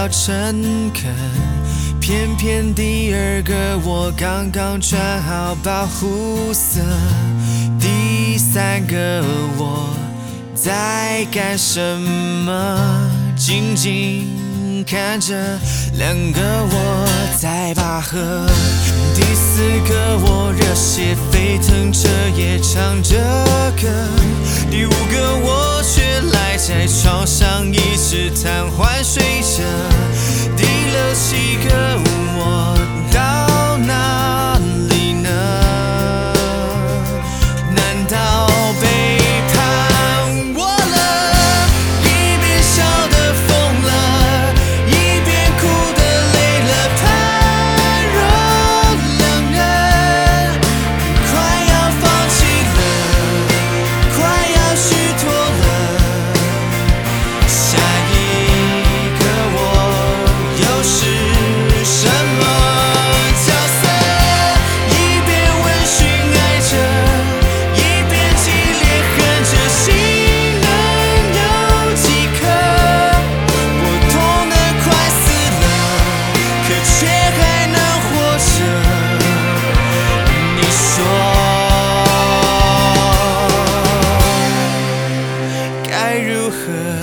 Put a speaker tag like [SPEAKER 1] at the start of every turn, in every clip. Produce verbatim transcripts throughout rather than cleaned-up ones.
[SPEAKER 1] 较诚恳，偏偏第二个我刚刚穿好保护色，第三个我在干什么？静静看着两个我在拔河，第四个我热血沸腾着也唱着歌，第五个我却赖在床上一直瘫痪睡着，第六七个我到哪里呢？难道背叛我了？一边笑得疯了，一边哭得累了，判若两人，快要放弃了，快要虚脱了，下一个我又是什么角色？一边温驯爱着，一边激烈恨着，心能有几颗？我痛得快死了，可却还能活着。你说该如何？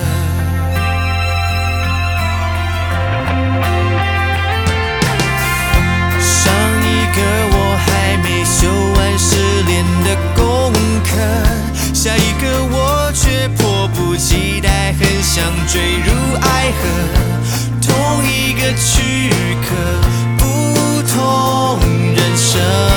[SPEAKER 1] 上一个我还没修完失恋的功课，下一个我却迫不及待，很想坠入爱河。同一个躯壳，不同人生，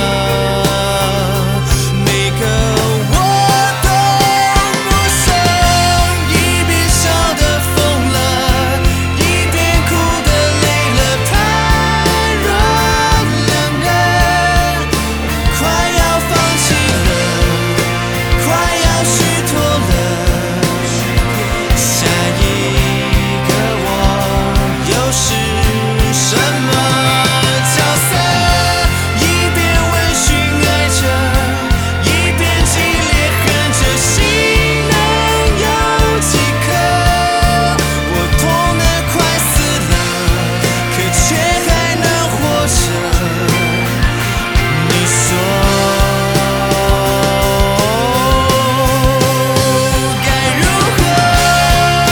[SPEAKER 1] 每个我都不剩。一边笑得疯了，一边哭得累了，判若两人，快要放弃了，快要虚脱了，下一个我又是什么角色？一边温驯爱着，一边激烈恨着，心能有几颗？我痛得快死了，可却还能活着。你说该如何？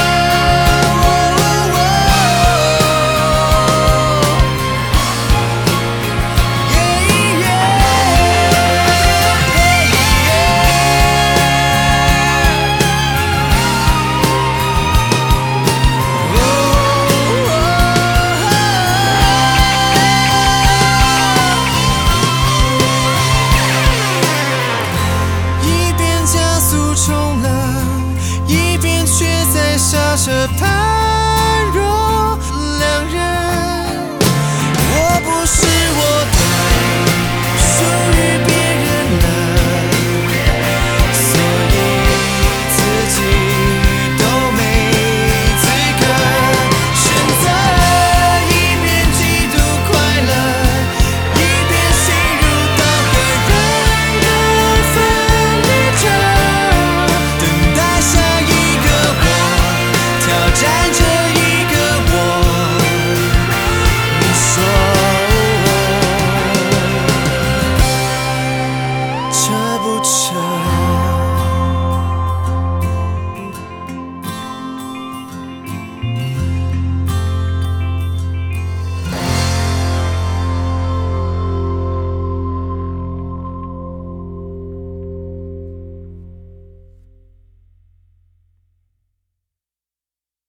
[SPEAKER 1] 一边加速冲浪，一边却在刹车，判若两人。我不是我的，属于别人了，所以自己都没资格选择。一边嫉妒快乐，一边陷入到个人人分离着，等待下一个我，挑战这一个我。你说这不成？